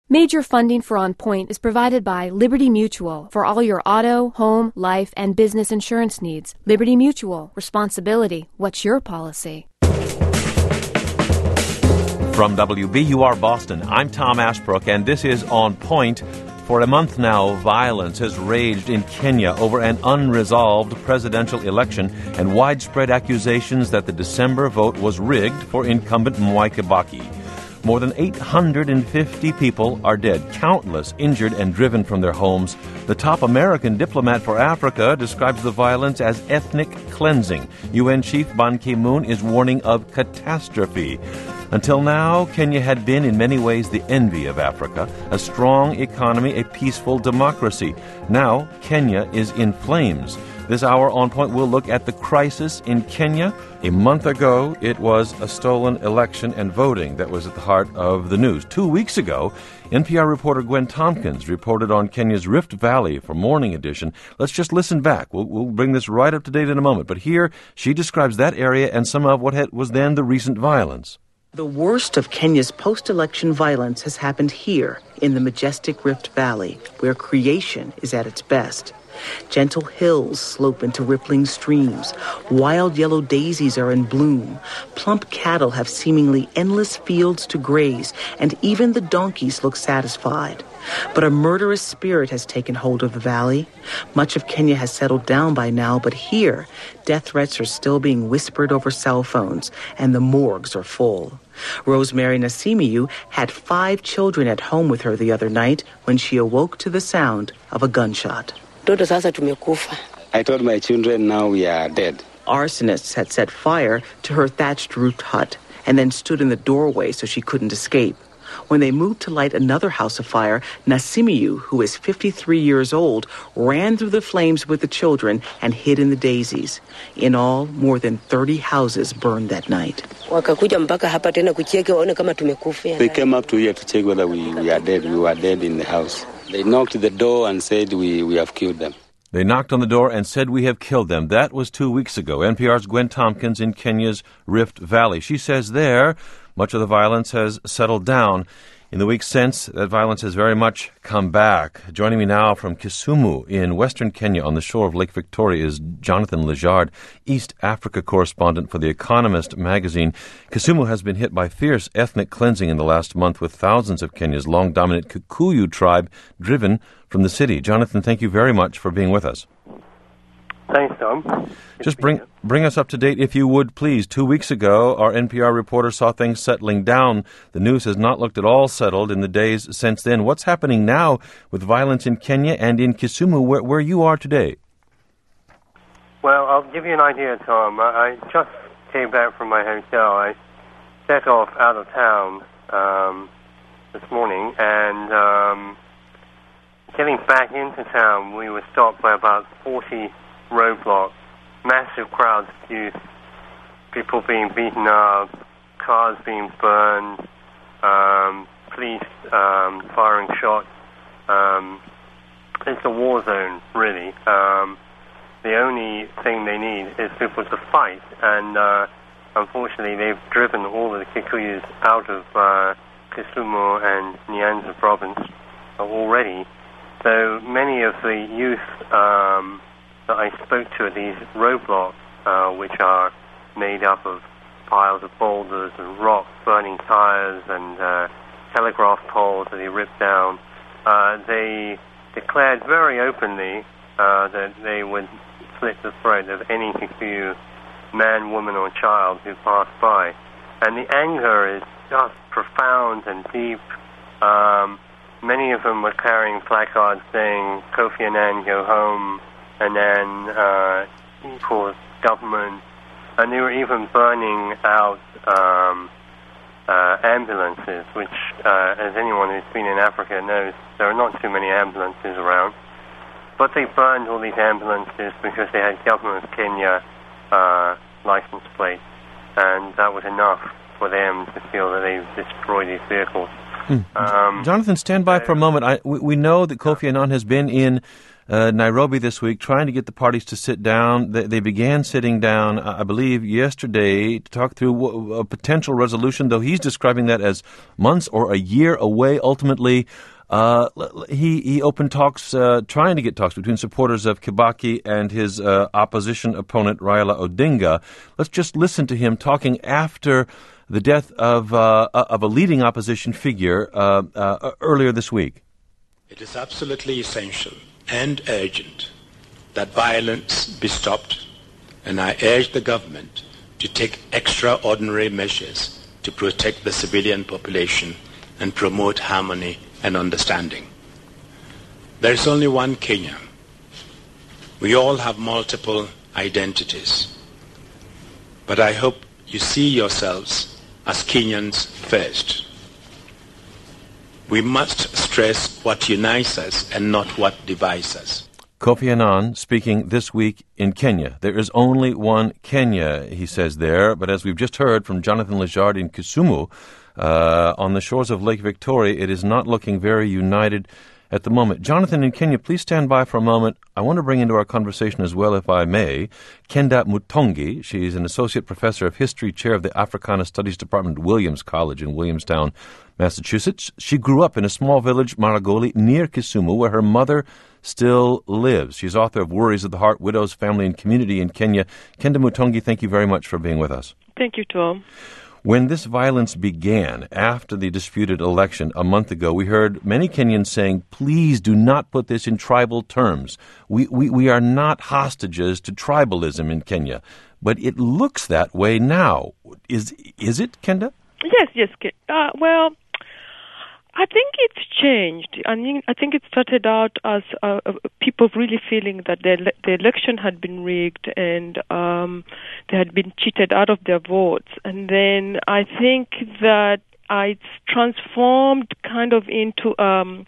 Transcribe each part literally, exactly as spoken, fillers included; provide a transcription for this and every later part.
Major funding for On Point is provided by Liberty Mutual for all your auto, home, life, and business insurance needs. Liberty Mutual. Responsibility. What's your policy? From W B U R Boston, I'm Tom Ashbrook, and this is On Point. For a month now, violence has raged in Kenya over an unresolved presidential election and widespread accusations that the December vote was rigged for incumbent Mwai Kibaki. More than eight hundred fifty people are dead, countless injured and driven from their homes. The top American diplomat for Africa describes the violence as ethnic cleansing. U N Chief Ban Ki-moon is warning of catastrophe. Until now, Kenya had been in many ways the envy of Africa, a strong economy, a peaceful democracy. Now, Kenya is in flames. This hour on Point will look at the crisis in Kenya. A month ago, it was a stolen election and voting that was at the heart of the news. Two weeks ago, N P R reporter Gwen Tompkins reported on Kenya's Rift Valley for Morning Edition. Let's just listen back. We'll, we'll bring this right up to date in a moment. But here, she describes that area and some of what had, was then the recent violence. The worst of Kenya's post-election violence has happened here in the majestic Rift Valley, where creation is at its best. Gentle hills slope into rippling streams. Wild yellow daisies are in bloom. Plump cattle have seemingly endless fields to graze, and even the donkeys look satisfied. But a murderous spirit has taken hold of the valley. Much of Kenya has settled down by now, but here, death threats are still being whispered over cell phones, and the morgues are full. Rosemary Nasimiyu had five children at home with her the other night when she awoke to the sound of a gunshot. I told my children now we are dead. Arsonists had set fire to her thatched-roofed hut and then stood in the doorway so she couldn't escape. When they moved to light another house afire, Nasimiyu, who is fifty-three years old, ran through the flames with the children and hid in the daisies. In all, more than thirty houses burned that night. They came up to here to check whether we, we are dead. We were dead in the house. They knocked at the door and said we, we have killed them. They knocked on the door and said we have killed them. That was two weeks ago. N P R's Gwen Tompkins in Kenya's Rift Valley. She says there much of the violence has settled down. In the weeks since, that violence has very much come back. Joining me now from Kisumu in western Kenya on the shore of Lake Victoria is Jonathan Lejard, East Africa correspondent for The Economist magazine. Kisumu has been hit by fierce ethnic cleansing in the last month, with thousands of Kenya's long-dominant Kikuyu tribe driven from the city. Jonathan, thank you very much for being with us. Thanks, Tom. Just bring bring us up to date, if you would, please. Two weeks ago, our N P R reporter saw things settling down. The news has not looked at all settled in the days since then. What's happening now with violence in Kenya and in Kisumu, where, where you are today? Well, I'll give you an idea, Tom. I, I just came back from my hotel. I set off out of town um, this morning, and um, getting back into town, we were stopped by about forty roadblocks, massive crowds of youth, people being beaten up, cars being burned, um, police um, firing shots. Um, it's a war zone, really. Um, the only thing they need is people to fight, and uh, unfortunately they've driven all of the Kikuyus out of uh, Kisumu and Nyanza province already. So many of the youth um, that I spoke to at these roadblocks, uh, which are made up of piles of boulders and rocks, burning tires and uh, telegraph poles that they ripped down, uh, they declared very openly uh, that they would slit the throat of any Kikuyu man, woman or child who passed by. And the anger is just profound and deep. Um, many of them were carrying placards saying, Kofi Annan, go home, and then uh, equals government, and they were even burning out um, uh, ambulances, which, uh, as anyone who's been in Africa knows, there are not too many ambulances around. But they burned all these ambulances because they had Government of Kenya uh, license plates, and that was enough for them to feel that they've destroyed these vehicles. Hmm. Um, Jonathan, stand by so, for a moment. I, we, we know that Kofi Annan has been in uh, Nairobi this week, trying to get the parties to sit down. They, they began sitting down, uh, I believe, yesterday to talk through w- a potential resolution, though he's describing that as months or a year away. Ultimately, uh, he, he opened talks, uh, trying to get talks between supporters of Kibaki and his uh, opposition opponent, Raila Odinga. Let's just listen to him talking after the death of uh, of a leading opposition figure uh, uh, earlier this week. It is absolutely essential and urgent that violence be stopped, and I urge the government to take extraordinary measures to protect the civilian population and promote harmony and understanding. There is only one Kenya. We all have multiple identities, but I hope you see yourselves as Kenyans first. We must stress what unites us and not what divides us. Kofi Annan speaking this week in Kenya. There is only one Kenya, he says there, but as we've just heard from Jonathan Lejard in Kisumu, uh, on the shores of Lake Victoria, it is not looking very united at the moment. Jonathan in Kenya, please stand by for a moment. I want to bring into our conversation as well, if I may, Kenda Mutongi. She's an associate professor of history, chair of the Africana Studies Department at Williams College in Williamstown, Massachusetts. She grew up in a small village, Maragoli, near Kisumu, where her mother still lives. She's author of Worries of the Heart, Widows, Family, and Community in Kenya. Kenda Mutongi, thank you very much for being with us. Thank you, Tom. When this violence began after the disputed election a month ago, we heard many Kenyans saying, please do not put this in tribal terms. We, we, we are not hostages to tribalism in Kenya. But it looks that way now. Is is it, Kenda? Yes, yes. Uh, well, I think it's changed. I mean, I think it started out as uh, people really feeling that the, the election had been rigged and um, they had been cheated out of their votes. And then I think that uh, it's transformed kind of into um,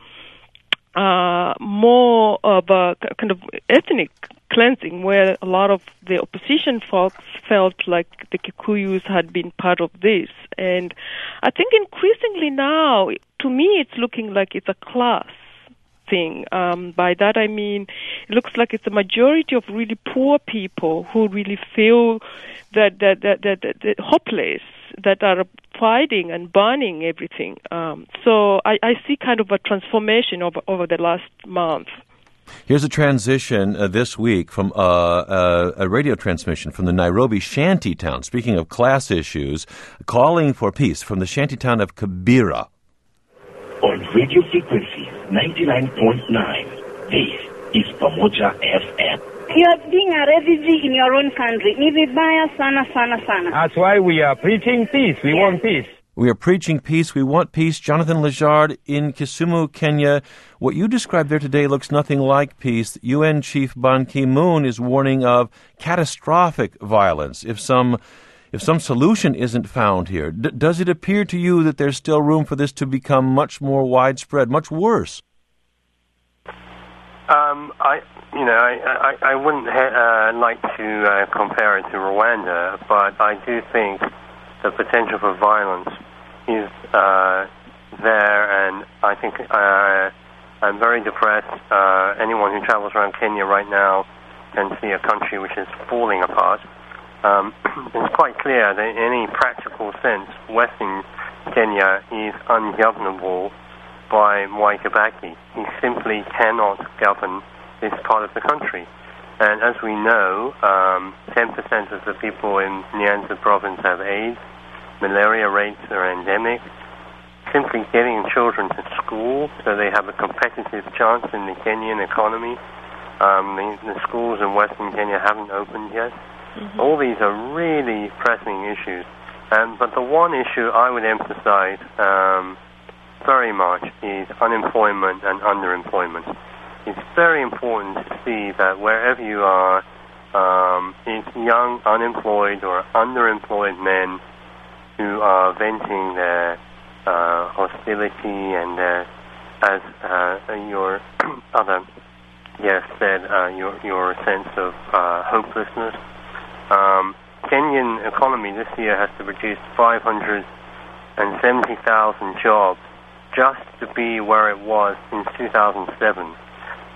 uh, more of a kind of ethnic cleansing, where a lot of the opposition folks felt like the Kikuyus had been part of this. And I think increasingly now, to me, it's looking like it's a class thing. Um, by that I mean, it looks like it's a majority of really poor people who really feel that that that, that, that, that hopeless, that are fighting and burning everything. Um, so I, I see kind of a transformation over, over the last month. Here's a transition uh, this week from uh, uh, a radio transmission from the Nairobi shantytown, speaking of class issues, calling for peace from the shantytown of Kibera. On radio frequency ninety-nine point nine, this is Pamoja F M. You are being a refugee in your own country. Ni vibaya sana sana sana. That's why we are preaching peace. We yeah. want peace. We are preaching peace. We want peace. Jonathan Lejard in Kisumu, Kenya. What you described there today looks nothing like peace. U N Chief Ban Ki-moon is warning of catastrophic violence if some if some solution isn't found here. D- does it appear to you that there's still room for this to become much more widespread, much worse? Um, I, you know, I, I, I wouldn't ha- uh, like to uh, compare it to Rwanda, but I do think the potential for violence is uh, there, and I think uh, I'm very depressed. Uh, anyone who travels around Kenya right now can see a country which is falling apart. Um, it's quite clear that in any practical sense, Western Kenya is ungovernable by Mwai Kibaki. He simply cannot govern this part of the country. And as we know, um, ten percent of the people in Nyanza province have AIDS. Malaria rates are endemic. Simply getting children to school so they have a competitive chance in the Kenyan economy. Um, the, the schools in Western Kenya haven't opened yet. Mm-hmm. All these are really pressing issues. Um, but the one issue I would emphasize um, very much is unemployment and underemployment. It's very important to see that wherever you are, um, it's young, unemployed or underemployed men who are venting their uh, hostility and their, as uh, your other guest said, uh, your your sense of uh, hopelessness. Um, Kenyan economy this year has to produce five hundred seventy thousand jobs just to be where it was in two thousand seven.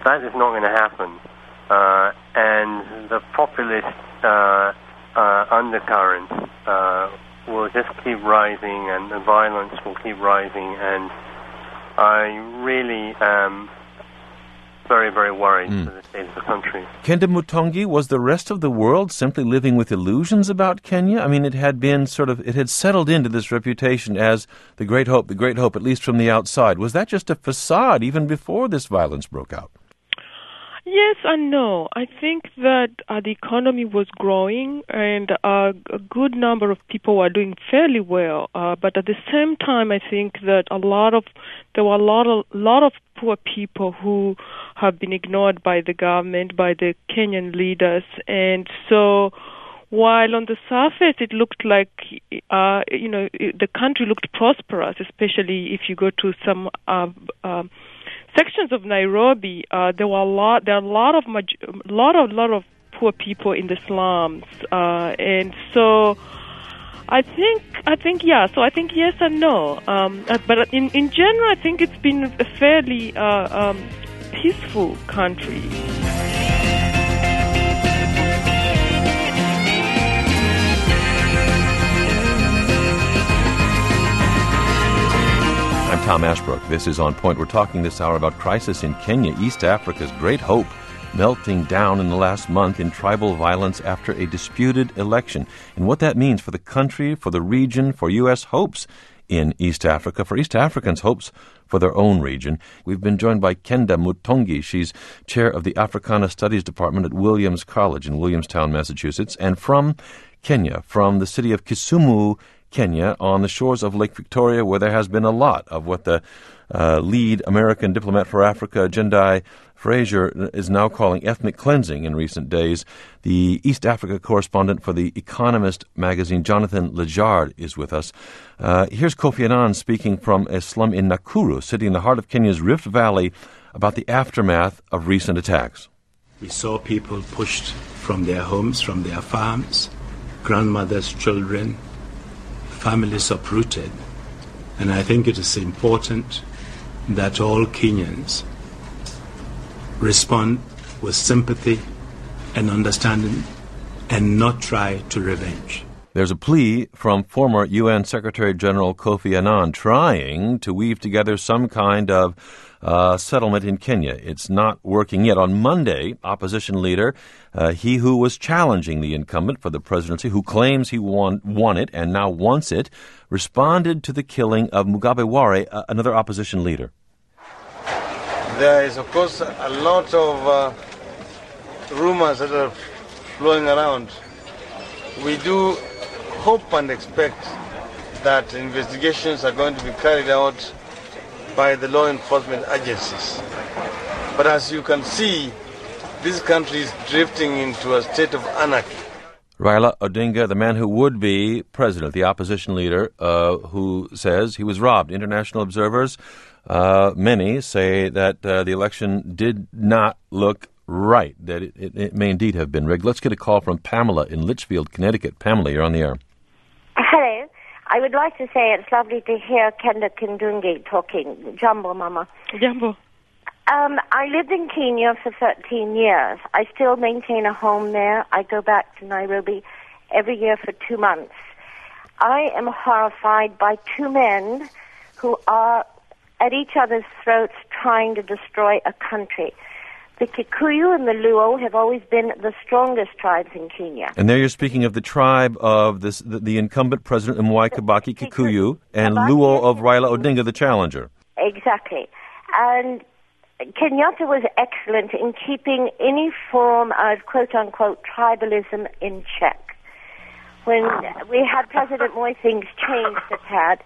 that is not going to happen. Uh, and the populist uh, uh, undercurrent uh, will just keep rising, and the violence will keep rising, and I really am very, very worried mm. for the state of the country. Kenda Mutongi, was the rest of the world simply living with illusions about Kenya? I mean, it had been sort of, it had settled into this reputation as the great hope, the great hope, at least from the outside. Was that just a facade even before this violence broke out? Yes and no. I think that uh, the economy was growing, and uh, a good number of people were doing fairly well. Uh, but at the same time, I think that a lot of there were a lot of lot of poor people who have been ignored by the government, by the Kenyan leaders, and so while on the surface it looked like uh, you know the country looked prosperous, especially if you go to some. Uh, uh, Sections of Nairobi, uh, there were a lot. There are a lot of maj- lot of lot of poor people in the slums, uh, and so I think I think yeah. So I think yes and no. Um, uh, but in in general, I think it's been a fairly uh, um, peaceful country. I'm Tom Ashbrook. This is On Point. We're talking this hour about crisis in Kenya, East Africa's great hope, melting down in the last month in tribal violence after a disputed election, and what that means for the country, for the region, for U S hopes in East Africa, for East Africans' hopes for their own region. We've been joined by Kenda Mutongi. She's chair of the Africana Studies Department at Williams College in Williamstown, Massachusetts, and from Kenya, from the city of Kisumu, Kenya, on the shores of Lake Victoria, where there has been a lot of what the uh, lead American diplomat for Africa, Jendai Fraser, is now calling ethnic cleansing in recent days. The East Africa correspondent for The Economist magazine, Jonathan Lejard, is with us. Uh, here's Kofi Annan speaking from a slum in Nakuru, city in the heart of Kenya's Rift Valley, about the aftermath of recent attacks. We saw people pushed from their homes, from their farms, grandmothers, children, families uprooted, and I think it is important that all Kenyans respond with sympathy and understanding and not try to revenge. There's a plea from former U N Secretary General Kofi Annan trying to weave together some kind of uh, settlement in Kenya. It's not working yet. On Monday, opposition leader, uh, he who was challenging the incumbent for the presidency, who claims he won, won it and now wants it, responded to the killing of Mugabe Ware, uh, another opposition leader. There is, of course, a lot of uh, rumors that are flowing around. We do hope and expect that investigations are going to be carried out by the law enforcement agencies. But as you can see, this country is drifting into a state of anarchy. Raila Odinga, the man who would be president, the opposition leader, uh, who says he was robbed. International observers, uh, many say that uh, the election did not look right, that it, it, it may indeed have been rigged. Let's get a call from Pamela in Litchfield, Connecticut. Pamela, you're on the air. Hello. I would like to say it's lovely to hear Kenda Kindungi talking. Jambo, Mama. Jambo. Um, I lived in Kenya for thirteen years. I still maintain a home there. I go back to Nairobi every year for two months. I am horrified by two men who are at each other's throats trying to destroy a country. The Kikuyu and the Luo have always been the strongest tribes in Kenya. And there you're speaking of the tribe of this, the, the incumbent president, Mwai Kibaki, Kikuyu, and Kibaki Luo of Raila Odinga, the challenger. Exactly. And Kenyatta was excellent in keeping any form of quote-unquote tribalism in check. When we had President Moi, things changed a tad.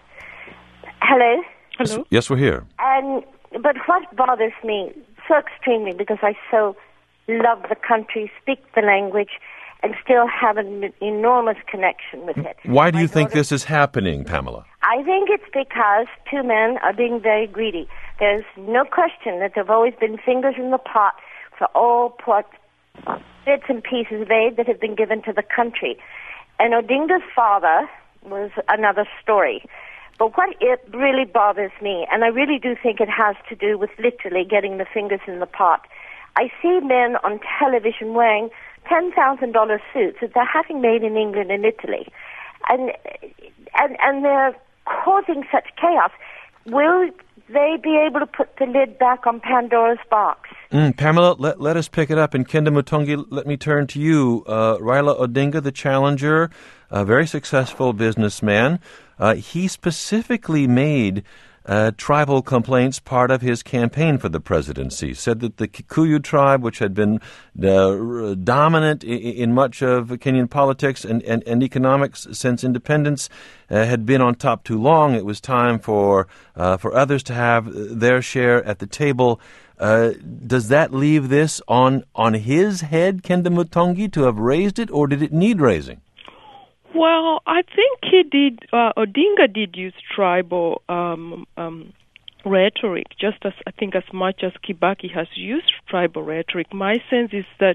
Hello? Hello? Yes, we're here. And but what bothers me so extremely, because I so love the country, speak the language, and still have an enormous connection with it. Why do you My think daughter, this is happening, Pamela? I think it's because two men are being very greedy. There's no question that there have always been fingers in the pot for all pot, bits and pieces of aid that have been given to the country. And Odinga's father was another story. But what it really bothers me, and I really do think it has to do with literally getting the fingers in the pot, I see men on television wearing ten thousand dollars suits that they're having made in England and Italy. And, and, and they're causing such chaos. Will they be able to put the lid back on Pandora's box? Mm, Pamela, let, let us pick it up. And Kenda Mutungi, let me turn to you. Uh, Raila Odinga, the challenger, a very successful businessman, uh, he specifically made uh, tribal complaints part of his campaign for the presidency, said that the Kikuyu tribe, which had been uh, dominant in, in much of Kenyan politics and, and, and economics since independence, uh, had been on top too long. It was time for, uh, for others to have their share at the table. Uh, does that leave this on on his head, Kenda Mutungi, to have raised it, or did it need raising? Well, I think he did. Uh, Odinga did use tribal um, um, rhetoric, just as I think as much as Kibaki has used tribal rhetoric. My sense is that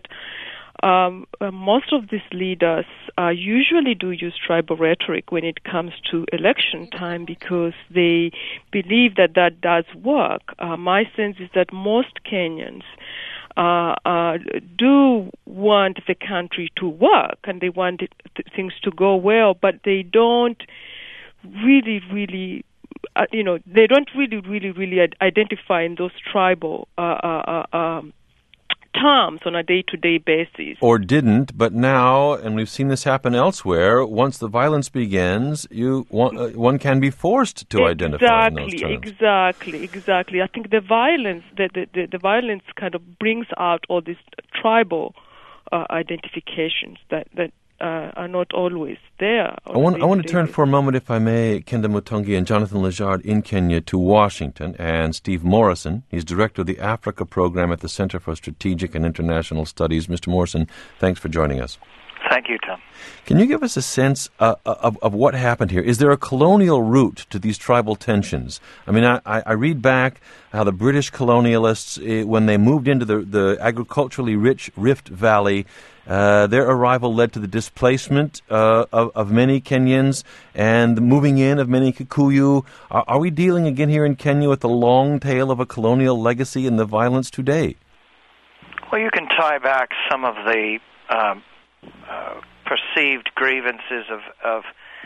um, uh, most of these leaders uh, usually do use tribal rhetoric when it comes to election time because they believe that that does work. Uh, my sense is that most Kenyans Uh, uh, do want the country to work and they want it, th- things to go well, but they don't really, really, uh, you know, they don't really, really, really ad- identify in those tribal uh, uh, uh, um, terms on a day-to-day basis. Or didn't, but now, and we've seen this happen elsewhere, once the violence begins, you one, uh, one can be forced to exactly, identify in those terms. Exactly, exactly. I think the violence, the, the, the, the violence kind of brings out all these tribal uh, identifications that, that uh, are not always there. I want, I want to turn for a moment, if I may, Kenda Mutungi and Jonathan Lajard in Kenya to Washington, and Steve Morrison. He's director of the Africa program at the Center for Strategic and International Studies. Mister Morrison, thanks for joining us. Thank you, Tom. Can you give us a sense uh, of, of what happened here? Is there a colonial root to these tribal tensions? I mean, I, I read back how the British colonialists, uh, when they moved into the, the agriculturally rich Rift Valley, uh, their arrival led to the displacement uh, of, of many Kenyans and the moving in of many Kikuyu. Are, are we dealing again here in Kenya with the long tail of a colonial legacy in the violence today? Well, you can tie back some of the Um, Uh, perceived grievances of, of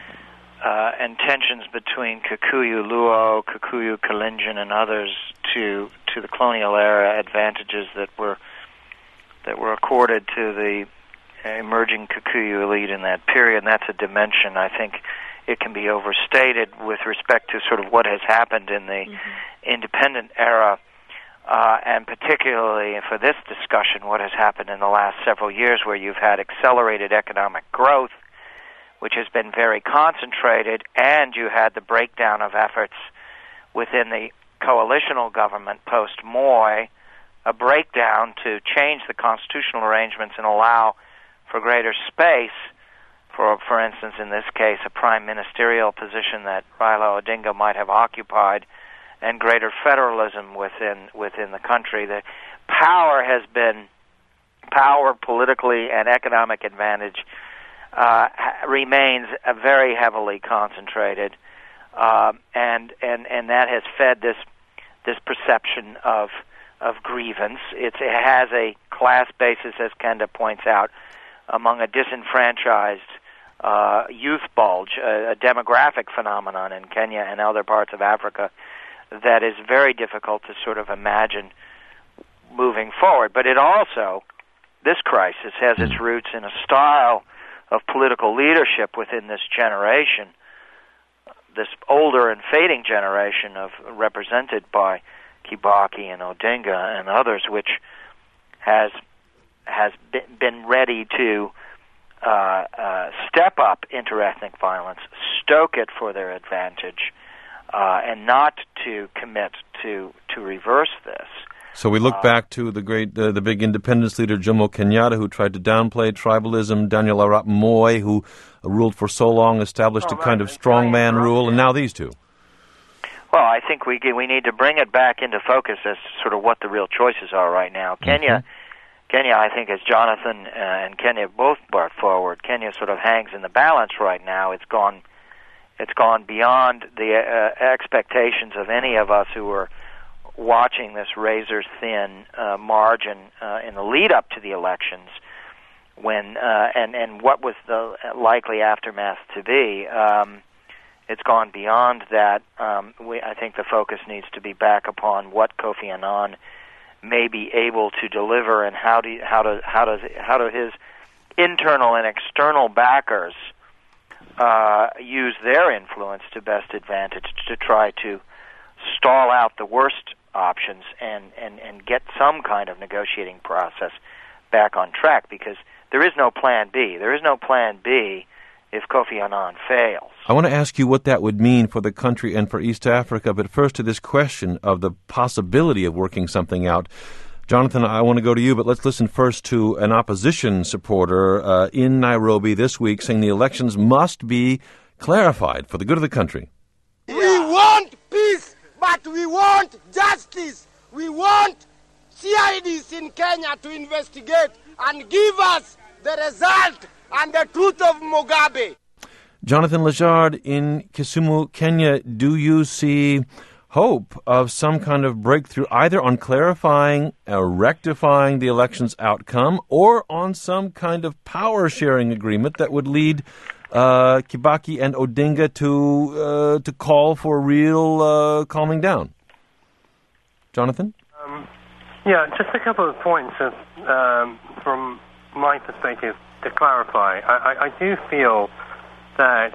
uh, and tensions between Kikuyu, Luo, Kikuyu, Kalenjin, and others to to the colonial era advantages that were that were accorded to the emerging Kikuyu elite in that period. And that's a dimension I think it can be overstated with respect to sort of what has happened in the mm-hmm. independent era. Uh, and particularly for this discussion, what has happened in the last several years where you've had accelerated economic growth, which has been very concentrated, and you had the breakdown of efforts within the coalitional government post-Moi, a breakdown to change the constitutional arrangements and allow for greater space for, for instance, in this case, a prime ministerial position that Raila Odinga might have occupied, and greater federalism within within the country. The power has been power politically and economic advantage uh, ha- remains uh, very heavily concentrated, uh, and and and that has fed this this perception of of grievance. It's, it has a class basis, as Kenda points out, among a disenfranchised uh, youth bulge, a, a demographic phenomenon in Kenya and other parts of Africa that is very difficult to sort of imagine moving forward. But it also, this crisis has its roots in a style of political leadership within this generation, this older and fading generation of represented by Kibaki and Odinga and others, which has has been ready to uh, uh, step up interethnic violence, stoke it for their advantage, Uh, and not to commit to to reverse this. So we look uh, back to the great, uh, the big independence leader Jomo Kenyatta, who tried to downplay tribalism. Daniel Arap Moi, who ruled for so long, established oh, a kind of strongman rule, and now these two. Well, I think we we need to bring it back into focus as to sort of what the real choices are right now. Mm-hmm. Kenya, Kenya, I think, as Jonathan uh, and Kenya both brought forward, Kenya sort of hangs in the balance right now. It's gone. It's gone beyond the uh, expectations of any of us who were watching this razor-thin uh, margin uh, in the lead-up to the elections, when uh, and and what was the likely aftermath to be. Um, it's gone beyond that. Um, we, I think the focus needs to be back upon what Kofi Annan may be able to deliver, and how do you, how do how does how do his internal and external backers uh, use their influence to best advantage to try to stall out the worst options and, and, and get some kind of negotiating process back on track, because there is no plan B. There is no plan B if Kofi Annan fails. I want to ask you what that would mean for the country and for East Africa, but first to this question of the possibility of working something out. Jonathan, I want to go to you, but let's listen first to an opposition supporter uh, in Nairobi this week saying the elections must be clarified for the good of the country. We want peace, but we want justice. We want C I Ds in Kenya to investigate and give us the result and the truth of Mugabe. Jonathan Lajard, in Kisumu, Kenya, do you see hope of some kind of breakthrough either on clarifying or rectifying the election's outcome or on some kind of power-sharing agreement that would lead uh, Kibaki and Odinga to uh, to call for real uh, calming down? Jonathan? Um, yeah, just a couple of points of, um, from my perspective to clarify. I, I, I do feel that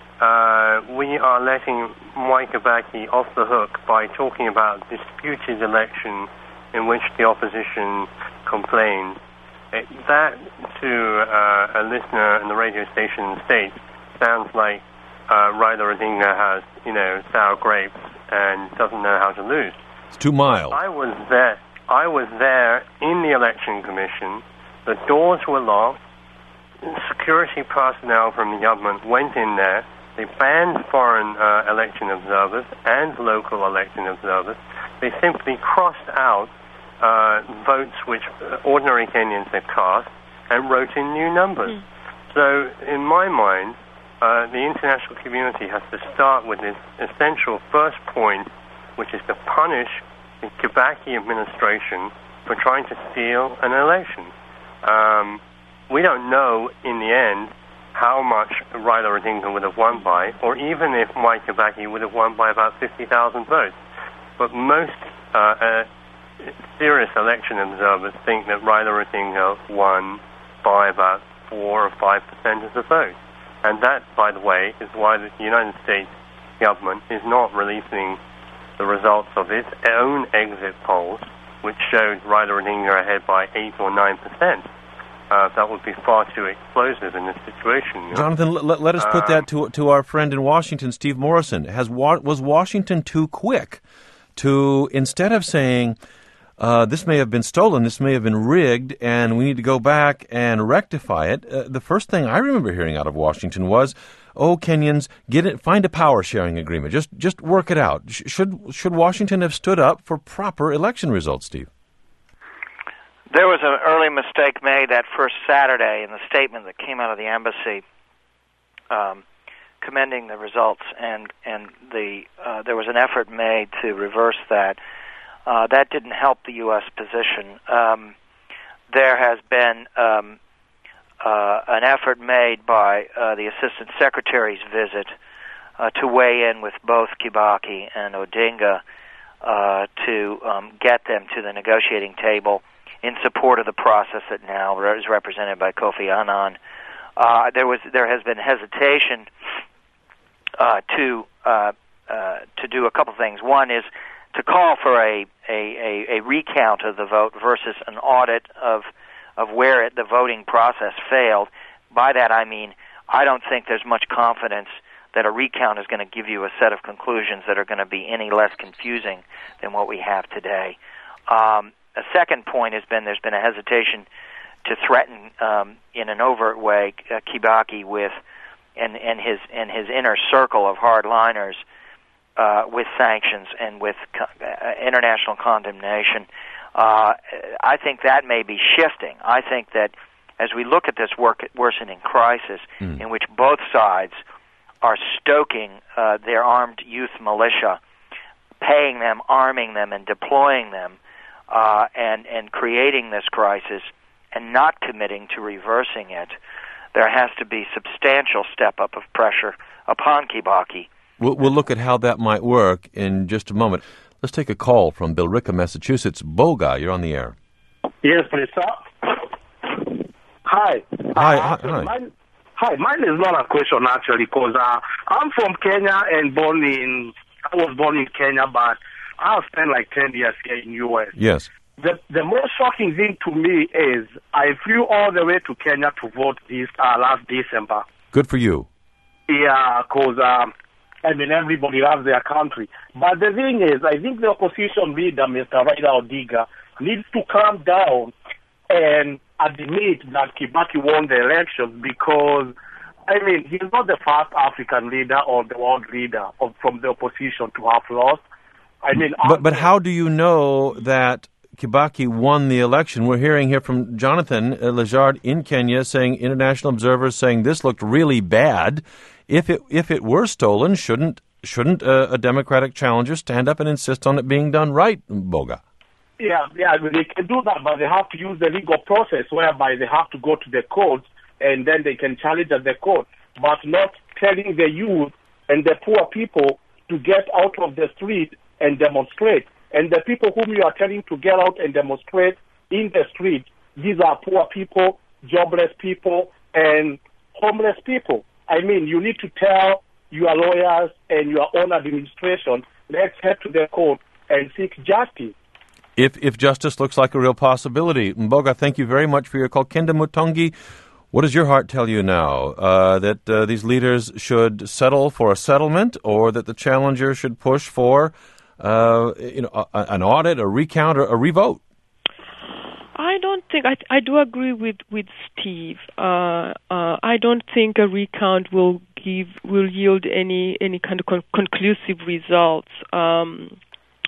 uh, we are letting Mwai Kibaki off the hook by talking about disputed election in which the opposition complained. It, that, to uh, a listener in the radio station in the States, sounds like uh, Raila Odinga has, you know, sour grapes and doesn't know how to lose. It's too mild. I was there. I was there in the election commission. The doors were locked. Security personnel from the government went in there. They banned foreign uh, election observers and local election observers. They simply crossed out uh, votes which ordinary Kenyans had cast and wrote in new numbers. Mm. So, in my mind, uh, the international community has to start with this essential first point, which is to punish the Kibaki administration for trying to steal an election. Um, we don't know, in the end, how much Raila Odinga would have won by, or even if Mwai Kibaki would have won by about fifty thousand votes. But most uh, uh, serious election observers think that Raila Odinga won by about four or five percent of the vote. And that, by the way, is why the United States government is not releasing the results of its own exit polls, which showed Raila Odinga ahead by eight or nine percent. Uh, that would be far too explosive in this situation. You know? Jonathan, let, let us put um, that to to our friend in Washington, Steve Morrison. Has was Washington too quick to, instead of saying, uh, this may have been stolen, this may have been rigged, and we need to go back and rectify it, uh, the first thing I remember hearing out of Washington was, oh, Kenyans, get it, find a power-sharing agreement. Just just work it out. Should should Washington have stood up for proper election results, Steve? There was an early mistake made that first Saturday in the statement that came out of the embassy, um, commending the results, and and the uh, there was an effort made to reverse that. Uh, that didn't help the U S position. Um, there has been um, uh, an effort made by uh, the Assistant Secretary's visit uh, to weigh in with both Kibaki and Odinga uh, to um, get them to the negotiating table in support of the process that now is represented by Kofi Annan. Uh, there was there has been hesitation uh, to uh, uh, to do a couple things. One is to call for a, a, a, a recount of the vote versus an audit of of where it, the voting process failed. By that I mean I don't think there's much confidence that a recount is going to give you a set of conclusions that are going to be any less confusing than what we have today. Um, A second point has been there's been a hesitation to threaten um, in an overt way uh, Kibaki with and, and his and his inner circle of hardliners uh, with sanctions and with co- uh, international condemnation. Uh, I think that may be shifting. I think that as we look at this work, worsening crisis mm. in which both sides are stoking uh, their armed youth militia, paying them, arming them, and deploying them, uh, and, and creating this crisis and not committing to reversing it, there has to be substantial step-up of pressure upon Kibaki. We'll, we'll look at how that might work in just a moment. Let's take a call from Billerica, Massachusetts. Boga, you're on the air. Yes, please, sir. Hi. Hi. Uh, hi. Mine, hi. Mine is not a question, actually, because uh, I'm from Kenya and born in, I was born in Kenya, but I've spent like ten years here in U S. Yes. The the most shocking thing to me is I flew all the way to Kenya to vote this uh, last December. Good for you. Yeah, because, um, I mean, everybody loves their country. But the thing is, I think the opposition leader, Mister Raila Odinga, needs to calm down and admit that Kibaki won the election, because, I mean, he's not the first African leader or the world leader of, from the opposition to have lost. I mean, but but how do you know that Kibaki won the election? We're hearing here from Jonathan Lejard in Kenya saying, international observers saying this looked really bad. If it if it were stolen, shouldn't shouldn't a, a Democratic challenger stand up and insist on it being done right, Boga? Yeah, yeah, they can do that, but they have to use the legal process whereby they have to go to the courts and then they can challenge at the court, but not telling the youth and the poor people to get out of the street and demonstrate. And the people whom you are telling to get out and demonstrate in the street, these are poor people, jobless people, and homeless people. I mean, you need to tell your lawyers and your own administration, let's head to the court and seek justice. If if justice looks like a real possibility. Mboga, thank you very much for your call. Kenda Mutongi, what does your heart tell you now? Uh, that uh, these leaders should settle for a settlement, or that the challenger should push for uh, you know, a, an audit, a recount, or a revote? I don't think, I, I do agree with, with Steve. Uh, uh, I don't think a recount will give, will yield any, any kind of con- conclusive results. Um,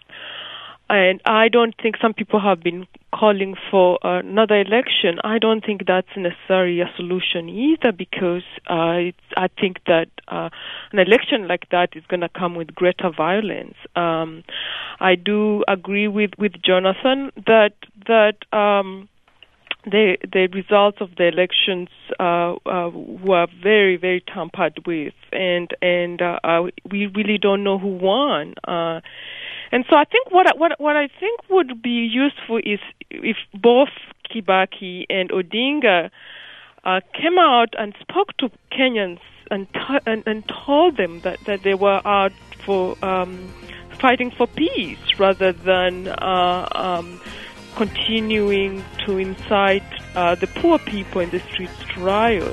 And I don't think, some people have been calling for uh, another election. I don't think that's necessarily a solution either, because uh, it's, I think that uh, an election like that is going to come with greater violence. Um, I do agree with, with Jonathan that that um, the the results of the elections uh, uh, were very, very tampered with, and and uh, uh, we really don't know who won. Uh, And so I think what what what I think would be useful is if both Kibaki and Odinga uh, came out and spoke to Kenyans and t- and, and told them that, that they were out for um, fighting for peace rather than uh, um, continuing to incite uh, the poor people in the streets to riot.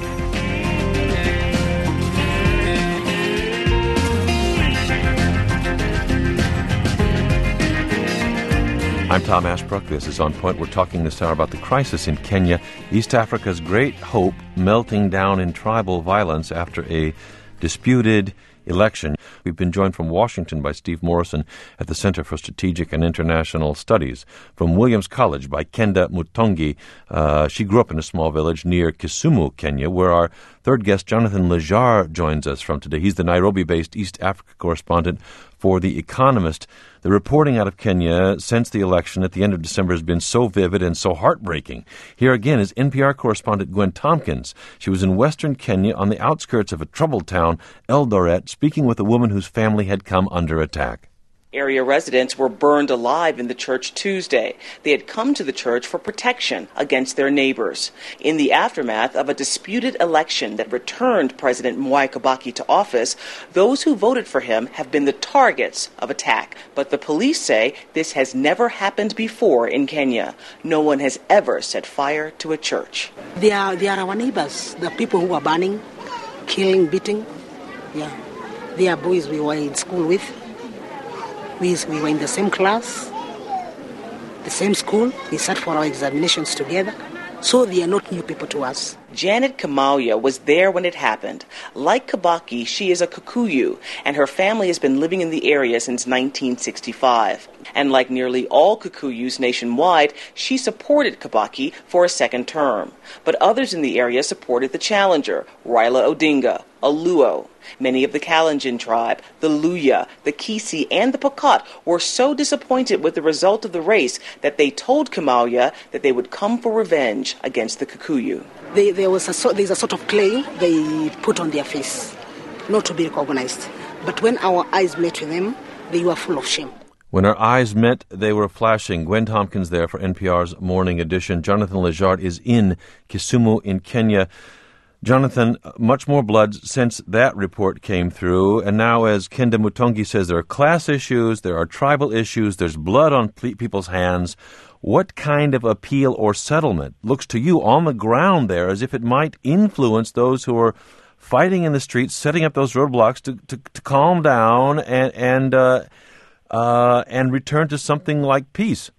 I'm Tom Ashbrook. This is On Point. We're talking this hour about the crisis in Kenya, East Africa's great hope melting down in tribal violence after a disputed election. We've been joined from Washington by Steve Morrison at the Center for Strategic and International Studies, from Williams College by Kenda Mutongi. Uh, she grew up in a small village near Kisumu, Kenya, where our third guest, Jonathan Lejard, joins us from today. He's the Nairobi-based East Africa correspondent for The Economist. The reporting out of Kenya since the election at the end of December has been so vivid and so heartbreaking. Here again is N P R correspondent Gwen Tompkins. She was in western Kenya on the outskirts of a troubled town, Eldoret, speaking with a woman whose family had come under attack. Area residents were burned alive in the church Tuesday. They had come to the church for protection against their neighbors. In the aftermath of a disputed election that returned President Mwai Kibaki to office, those who voted for him have been the targets of attack. But the police say this has never happened before in Kenya. No one has ever set fire to a church. They are, they are our neighbors, the people who are burning, killing, beating. Yeah, they are boys we were in school with. We, we were in the same class, the same school. We sat for our examinations together. So they are not new people to us. Janet Kamauya was there when it happened. Like Kibaki, she is a Kikuyu, and her family has been living in the area since nineteen sixty-five. And like nearly all Kikuyus nationwide, she supported Kibaki for a second term. But others in the area supported the challenger, Raila Odinga, a Luo. Many of the Kalenjin tribe, the Luya, the Kisi, and the Pokot were so disappointed with the result of the race that they told Kimauya that they would come for revenge against the Kikuyu. They, there was a so, there's a sort of clay they put on their face, not to be recognized. But when our eyes met with them, they were full of shame. When our eyes met, they were flashing. Gwen Tompkins there for N P R's Morning Edition. Jonathan Lejard is in Kisumu in Kenya. Jonathan, much more blood since that report came through. And now, as Kenda Mutongi says, there are class issues, there are tribal issues, there's blood on people's hands. What kind of appeal or settlement looks to you on the ground there as if it might influence those who are fighting in the streets, setting up those roadblocks to, to, to calm down and and uh, uh, and return to something like peace?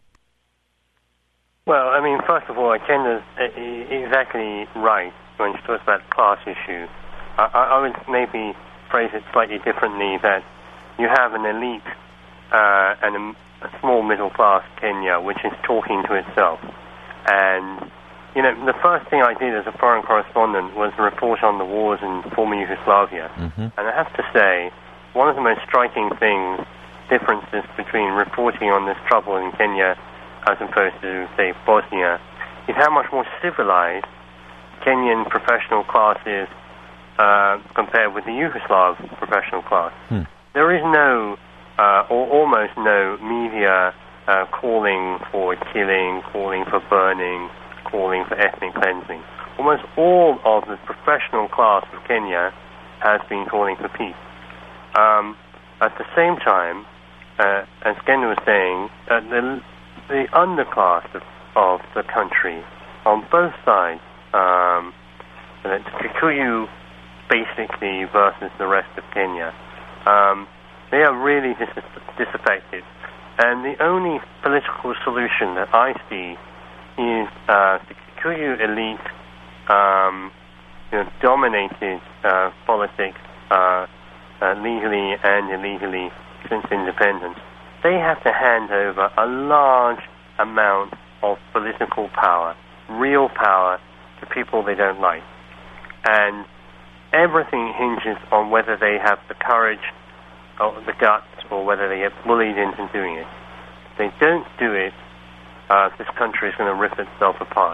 Well, I mean, first of all, Kenda's exactly right when she talks about the class issue. I, I would maybe phrase it slightly differently, that you have an elite uh, and a, a small middle class Kenya which is talking to itself. And, you know, the first thing I did as a foreign correspondent was a report on the wars in former Yugoslavia. Mm-hmm. And I have to say, one of the most striking things, differences between reporting on this trouble in Kenya as opposed to, say, Bosnia, is how much more civilized Kenyan professional class is uh, compared with the Yugoslav professional class. Hmm. There is no, uh, or almost no, media uh, calling for killing, calling for burning, calling for ethnic cleansing. Almost all of the professional class of Kenya has been calling for peace. Um, at the same time, uh, as Ken was saying, uh, the, the underclass of, of the country on both sides, Um, the Kikuyu basically versus the rest of Kenya, um, they are really dis- disaffected. And the only political solution that I see is uh, the Kikuyu elite um, you know, dominated uh, politics uh, uh, legally and illegally since independence. They have to hand over a large amount of political power, real power, to people they don't like. And everything hinges on whether they have the courage or the guts or whether they get bullied into doing it. If they don't do it, uh, this country is going to rip itself apart.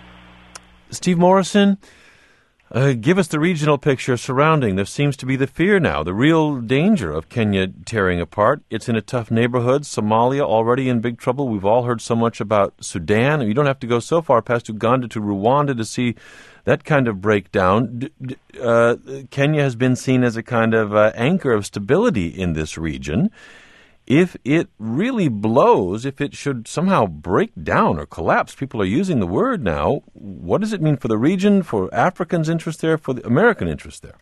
Steve Morrison, uh, give us the regional picture surrounding. There seems to be the fear now, the real danger of Kenya tearing apart. It's in a tough neighborhood. Somalia already in big trouble. We've all heard so much about Sudan. You don't have to go so far past Uganda to Rwanda to see that kind of breakdown. Uh, Kenya has been seen as a kind of uh, anchor of stability in this region. If it really blows, if it should somehow break down or collapse, people are using the word now, what does it mean for the region, for Africans' interest there, for the American interest there?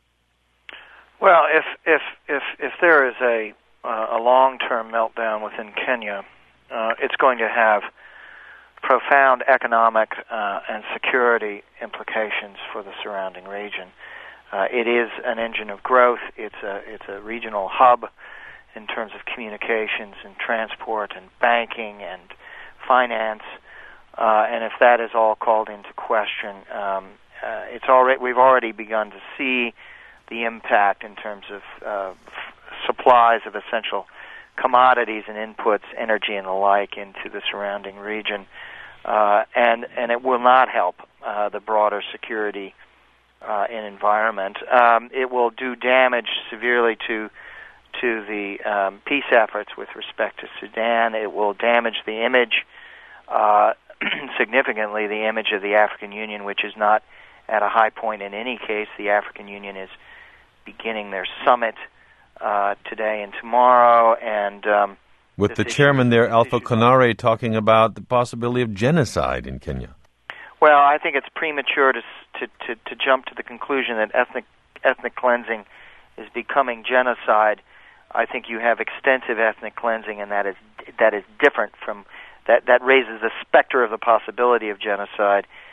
Well, if if if if there is a uh, a long-term meltdown within Kenya, uh, it's going to have profound economic uh, and security implications for the surrounding region. Uh, it is an engine of growth. It's a it's a regional hub in terms of communications and transport and banking and finance, uh, and if that is all called into question, um, uh, it's already we've already begun to see the impact in terms of uh, f- supplies of essential commodities and inputs, energy and the like, into the surrounding region, uh, and and it will not help uh, the broader security uh, and environment. Um, it will do damage severely to to the um, peace efforts with respect to Sudan. It will damage the image, uh, significantly the image of the African Union, which is not at a high point in any case. The African Union is beginning their summit uh, today and tomorrow, and um, with the chairman there, Alpha Konare, talking about the possibility of genocide in Kenya. Well, I think it's premature to to to, to jump to the conclusion that ethnic ethnic cleansing is becoming genocide. I think you have extensive ethnic cleansing, and that is that is different from that. That raises the specter of the possibility of genocide.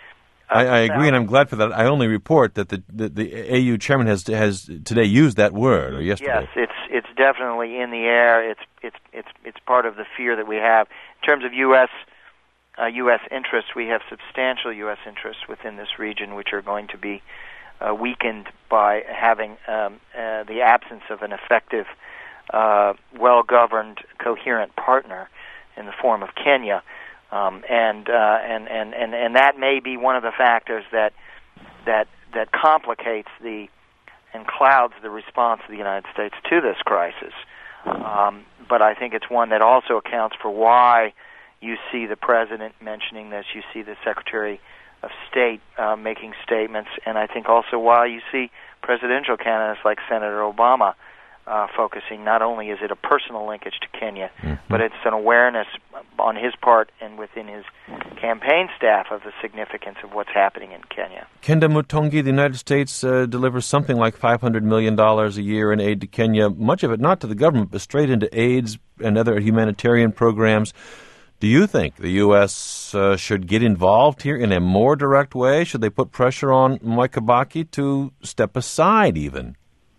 I, I agree, and I'm glad for that. I only report that the, the, the A U chairman has has today used that word, or yesterday. Yes, it's it's definitely in the air. It's it's it's it's part of the fear that we have in terms of U S uh, U S interests. We have substantial U S interests within this region, which are going to be uh, weakened by having um, uh, the absence of an effective, uh, well-governed, coherent partner in the form of Kenya. Um, and, uh, and and and and that may be one of the factors that that that complicates the and clouds the response of the United States to this crisis. Um, but I think it's one that also accounts for why you see the president mentioning this, you see the Secretary of State uh, making statements, and I think also why you see presidential candidates like Senator Obama Uh, focusing. Not only is it a personal linkage to Kenya, mm-hmm. but it's an awareness on his part and within his campaign staff of the significance of what's happening in Kenya. Kenda Mutungi, the United States uh, delivers something like five hundred million dollars a year in aid to Kenya, much of it not to the government, but straight into AIDS and other humanitarian programs. Do you think the U S uh, should get involved here in a more direct way? Should they put pressure on Mwai Kibaki to step aside even?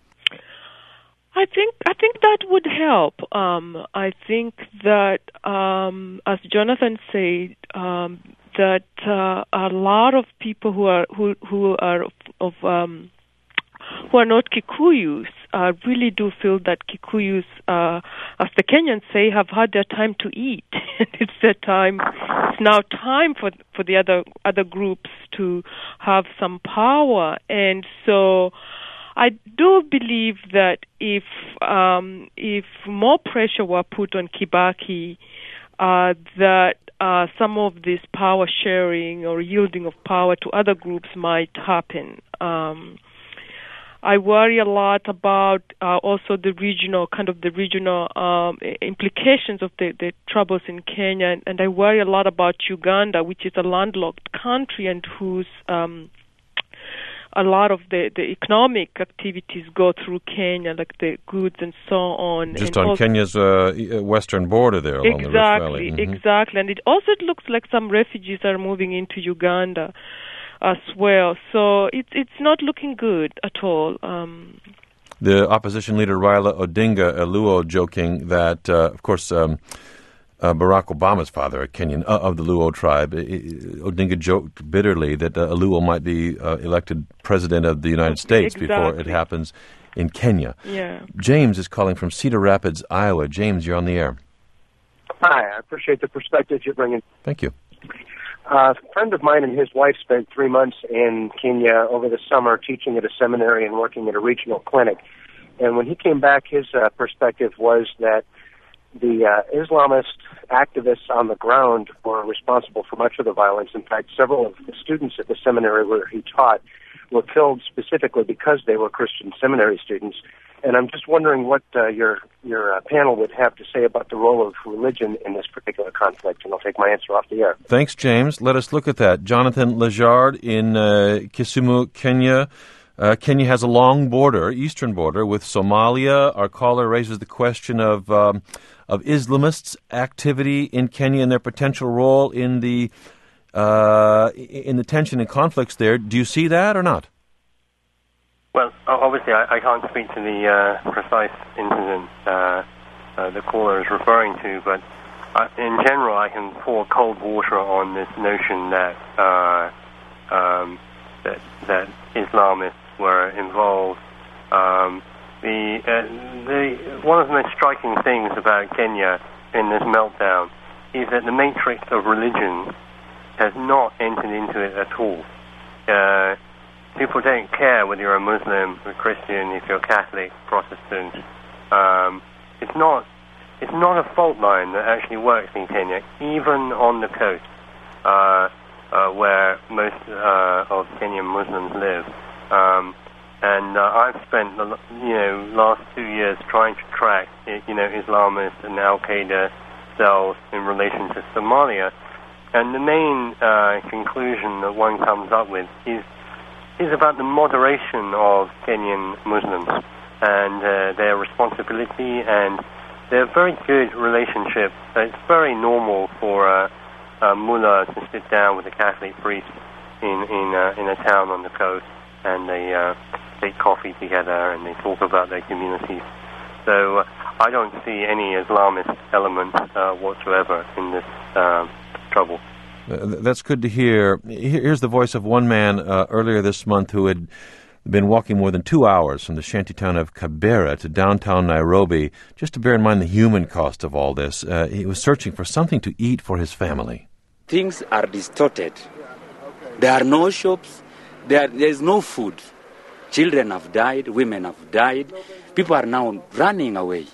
I think I think that would help. Um, I think that, um, as Jonathan said, um, that uh, a lot of people who are who who are of um, who are not Kikuyus uh, really do feel that Kikuyus, uh, as the Kenyans say, have had their time to eat. It's their time. It's now time for for the other other groups to have some power, and so. I do believe that if um, if more pressure were put on Kibaki, uh, that uh, some of this power sharing or yielding of power to other groups might happen. Um, I worry a lot about uh, also the regional, kind of the regional um, implications of the, the troubles in Kenya, and, and I worry a lot about Uganda, which is a landlocked country and whose um, a lot of the, the economic activities go through Kenya, like the goods and so on. Just and on also, Kenya's uh, western border there along exactly, the Rift Valley. Mm-hmm. Exactly. And it also it looks like some refugees are moving into Uganda as well. So it's it's not looking good at all. Um, the opposition leader Raila Odinga, a Luo, joking that, uh, of course, um, Uh, Barack Obama's father, a Kenyan uh, of the Luo tribe, Odinga joked bitterly that uh, a Luo might be uh, elected president of the United States exactly. before it happens in Kenya. Yeah. James is calling from Cedar Rapids, Iowa. James, you're on the air. Hi, I appreciate the perspective you're bringing. Thank you. Uh, a friend of mine and his wife spent three months in Kenya over the summer teaching at a seminary and working at a regional clinic. And when he came back, his uh, perspective was that the uh, Islamist activists on the ground were responsible for much of the violence. In fact, several of the students at the seminary where he taught were killed specifically because they were Christian seminary students. And I'm just wondering what uh, your your uh, panel would have to say about the role of religion in this particular conflict, and I'll take my answer off the air. Thanks, James. Let us look at that. Jonathan Lejard in uh, Kisumu, Kenya. Uh, Kenya has a long border, eastern border, with Somalia. Our caller raises the question of um, of Islamists' activity in Kenya and their potential role in the uh, in the tension and conflicts there. Do you see that or not? Well, obviously, I, I can't speak to the uh, precise incident uh, uh, the caller is referring to, but uh, in general, I can pour cold water on this notion that uh, um, that, that Islamists were involved. Um, the, uh, the one of the most striking things about Kenya in this meltdown is that the matrix of religion has not entered into it at all. Uh, people don't care whether you're a Muslim, a Christian, if you're Catholic, Protestant. Um, it's not it's not a fault line that actually works in Kenya, even on the coast, uh, uh, where most uh, of Kenyan Muslims live. Um, and uh, I've spent the you know last two years trying to track you know Islamist and Al Qaeda cells in relation to Somalia, and the main uh, conclusion that one comes up with is is about the moderation of Kenyan Muslims and uh, their responsibility and their very good relationship. It's very normal for a, a mullah to sit down with a Catholic priest in in uh, in a town on the coast, and they uh, take coffee together and they talk about their communities. So uh, I don't see any Islamist element uh, whatsoever in this uh, trouble. Uh, that's good to hear. Here's the voice of one man uh, earlier this month who had been walking more than two hours from the shantytown of Kibera to downtown Nairobi, just to bear in mind the human cost of all this. Uh, he was searching for something to eat for his family. Things are distorted. There are no shops. There, there is no food. Children have died. Women have died. People are now running away.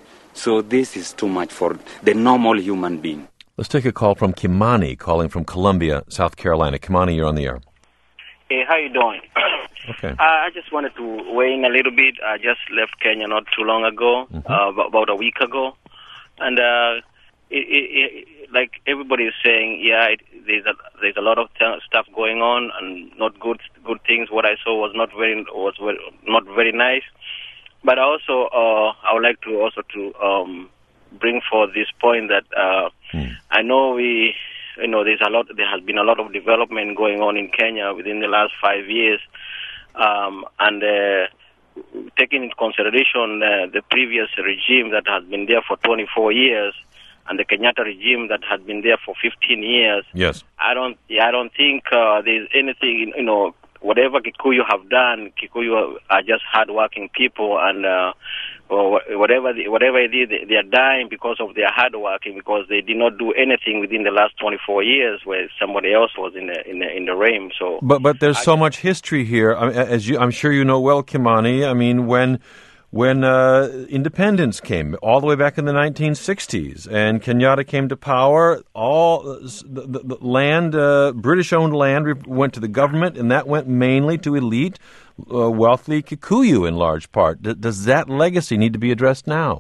So this is too much for the normal human being. Let's take a call from Kimani, calling from Columbia, South Carolina. Kimani, you're on the air. Hey, how you doing? Okay. Uh, I just wanted to weigh in a little bit. I just left Kenya not too long ago, Mm-hmm. uh, about a week ago, and uh, it, it, it, like everybody is saying, yeah, it, there's a there's a lot of t- stuff going on and not good good things. What I saw was not very was very, not very nice. But also, uh, I would like to also to um, bring forth this point that uh, mm. I know we. You know, there's a lot. There has been a lot of development going on in Kenya within the last five years, um, and uh, taking into consideration uh, the previous regime that has been there for twenty-four years, and the Kenyatta regime that has been there for fifteen years. Yes. I don't. I don't think uh, there's anything. You know, whatever Kikuyu have done, Kikuyu are just hardworking people, and uh, or whatever they, whatever they did, they are dying because of their hard working, because they did not do anything within the last twenty-four years, where somebody else was in the in the, in the reign. So, but but there's I, so much history here, I mean, as you, I'm sure you know well, Kimani. I mean, when when uh, independence came, all the way back in the nineteen sixties, and Kenyatta came to power, all the, the, the land, uh, British-owned land, went to the government, and that went mainly to elite. Uh, wealthy Kikuyu in large part. D- does that legacy need to be addressed now?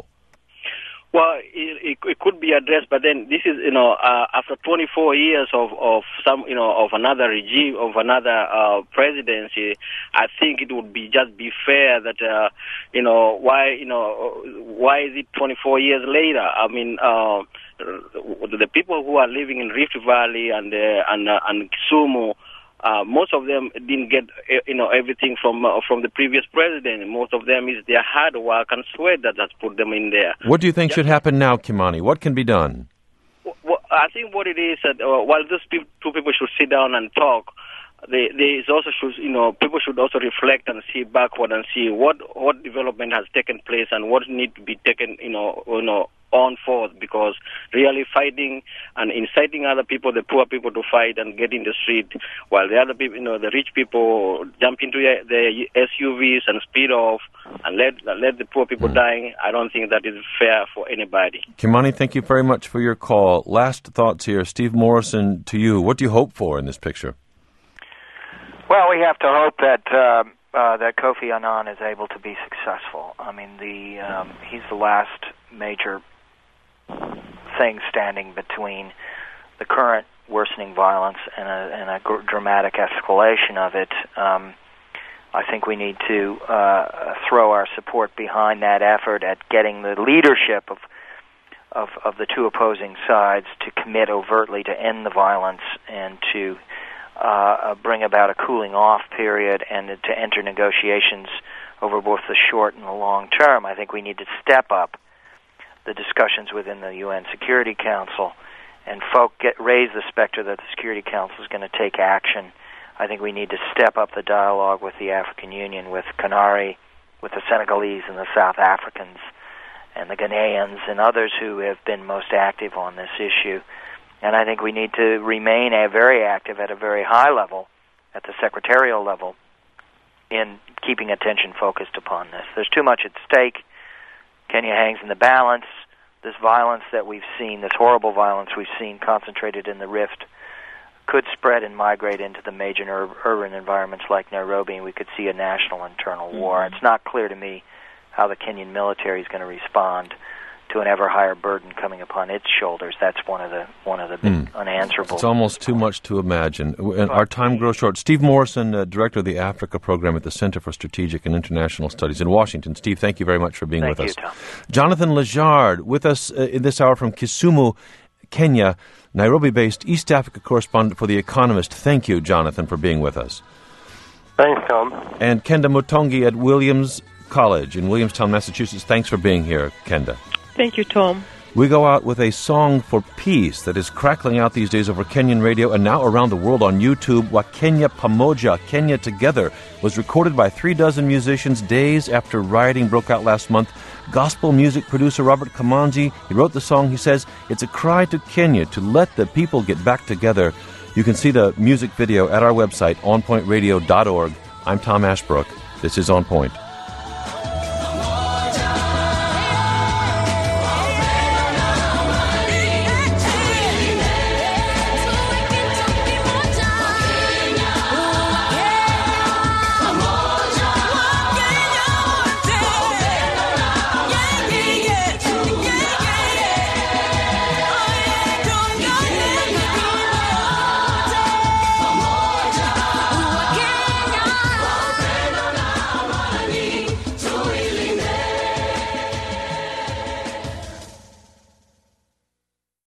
Well, it, it, it could be addressed, but then this is, you know, uh, after twenty-four years of, of some, you know, of another regime, of another uh, presidency, I think it would be just be fair that, uh, you know, why, you know, why is it twenty-four years later? I mean, uh, the people who are living in Rift Valley and uh, and uh, and Kisumu. Uh, most of them didn't get, you know, everything from uh, from the previous president. Most of them is their hard work and sweat that has put them in there. What do you think Just, should happen now, Kimani? What can be done? Well, I think what it is that uh, while these pe- two people should sit down and talk, they, they is also should, you know, people should also reflect and see backward and see what what development has taken place and what need to be taken, you know, you know. on forth, because really fighting and inciting other people, the poor people, to fight and get in the street, while the other people, you know, the rich people jump into their S U Vs and speed off and let let the poor people mm. dying, I don't think that is fair for anybody. Kimani, thank you very much for your call. Last thoughts here. Steve Morrison, to you. What do you hope for in this picture? Well, we have to hope that uh, uh, that Kofi Annan is able to be successful. I mean, the um, he's the last major thing standing between the current worsening violence and a, and a gr- dramatic escalation of it. Um, I think we need to uh, throw our support behind that effort at getting the leadership of, of of the two opposing sides to commit overtly to end the violence and to uh, bring about a cooling off period and to enter negotiations over both the short and the long term. I think we need to step up the discussions within the U N Security Council and folk get raise the specter that the Security Council is going to take action. I think we need to step up the dialogue with the African Union, with Canary, with the Senegalese and the South Africans and the Ghanaians and others who have been most active on this issue. And I think we need to remain a very active at a very high level, at the secretarial level, in keeping attention focused upon this. There's too much at stake. Kenya hangs in the balance. This violence that we've seen, this horrible violence we've seen concentrated in the rift, could spread and migrate into the major ur- urban environments like Nairobi, and we could see a national internal mm-hmm. war. It's not clear to me how the Kenyan military is going to respond to an ever higher burden coming upon its shoulders. That's one of the one of the mm. unanswerable. It's almost too much to imagine. And our time grows short. Steve Morrison, uh, director of the Africa program at the Center for Strategic and International Studies in Washington. Steve, thank you very much for being thank with you, us. Tom. Jonathan Lejard, with us uh, in this hour from Kisumu, Kenya, Nairobi-based East Africa correspondent for The Economist. Thank you, Jonathan, for being with us. Thanks, Tom. And Kenda Mutongi at Williams College in Williamstown, Massachusetts. Thanks for being here, Kenda. Thank you, Tom. We go out with a song for peace that is crackling out these days over Kenyan radio and now around the world on YouTube. Wakenya Pamoja, Kenya Together, was recorded by three dozen musicians days after rioting broke out last month. Gospel music producer Robert Kamanzi, he wrote the song. He says, it's a cry to Kenya to let the people get back together. You can see the music video at our website, on point radio dot org. I'm Tom Ashbrook. This is On Point.